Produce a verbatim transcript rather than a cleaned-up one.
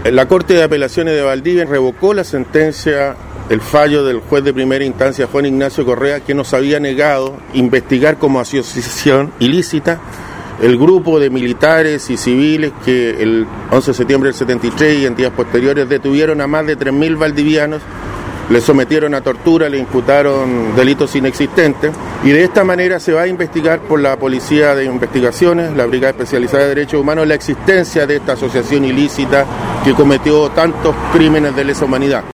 La Corte de Apelaciones de Valdivia revocó la sentencia, el fallo del juez de primera instancia Juan Ignacio Correa, que nos había negado investigar como asociación ilícita el grupo de militares y civiles que el once de septiembre del setenta y tres y en días posteriores detuvieron a más de tres mil valdivianos, le sometieron a tortura, le imputaron delitos inexistentes, y de esta manera se va a investigar por la Policía de Investigaciones, la Brigada Especializada de Derechos Humanos, la existencia de esta asociación ilícita que cometió tantos crímenes de lesa humanidad.